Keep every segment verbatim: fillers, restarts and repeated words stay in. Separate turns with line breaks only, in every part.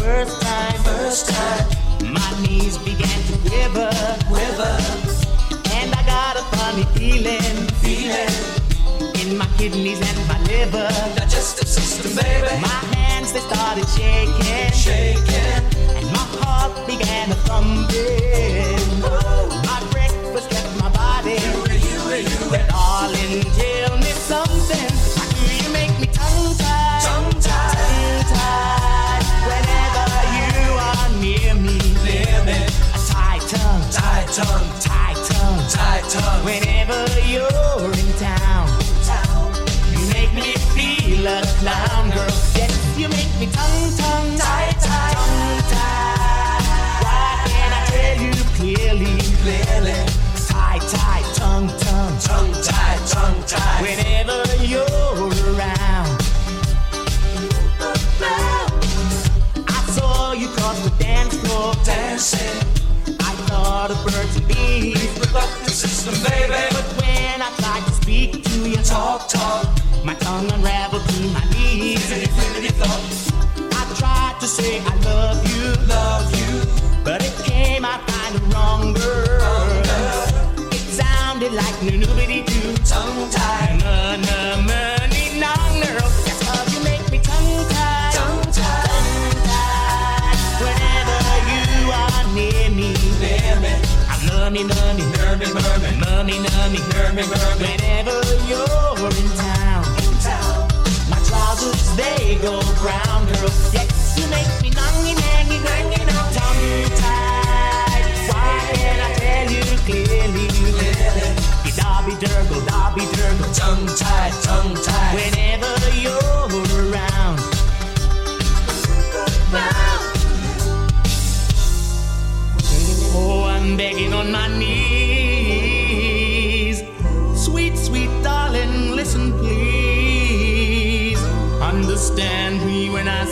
first time,
first time,
my knees began to quiver,
quiver,
and I got a funny feeling,
feeling
in my kidneys and my liver,
digestive system, baby.
My hands they started shaking,
shaking,
and my heart began to thumping. My breakfast left my body,
you, you, you,
but darling, tell me something. How do you make me tongue-tied,
tongue-tied,
tongue-tied? Whenever you are near me,
near me,
a tight tongue,
tight tongue,
tight tongue,
tight tongue.
Whenever you're in town, you make me feel a clown, girl. Yes, you make me tongue-tongue,
tight, tight,
tongue-tied. Why can't I tell you clearly,
clearly?
Tight, tight, tongue-tongue,
tongue-tied, tongue-tied.
Whenever you're around, I saw you cross the dance floor,
dancing.
I thought of birds and bees,
reproductive system, baby.
But when I tried to speak to you,
talk, talk,
my tongue unraveled to my knees.
Infinity thought.
I tried to say I love you,
love you,
but it came out kind of wrong, girl. It sounded like nobody do.
Tongue-tied,
na na money, long girl. That's how you make me tongue-tied,
tongue-tied,
tongue-tied. Whenever you are near me,
near me,
I'm nummy, nummy,
nummy, nummy,
nummy, nummy,
nummy, nummy.
Whenever you're in town,
in town,
my trousers they go brown, girl. Yes, you make me nungy, nangy, nangy, tongue-tied. Why can't I tell you clearly?
clearly,
Dobby Durgle, Dobby Durgle,
tongue-tied, tongue-tied.
Whenever you're around, oh, I'm begging on my knees. Sweet, sweet darling, listen please. Understand me when I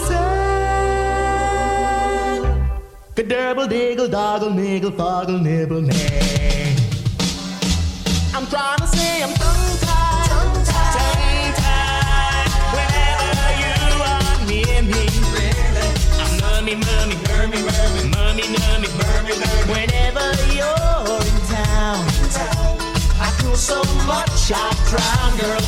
say Gadurble, diggle, doggle, niggle, foggle, nibble, nay. I'm trying to say I'm tongue-tied, tongue-tied, tongue-tied. Whenever you are near me,
Really?
I'm mummy, mummy,
Murmy, murmy,
mummy, nummy,
murmy, murmy.
Whenever you're in town,
In town,
I feel so much I drown, girl.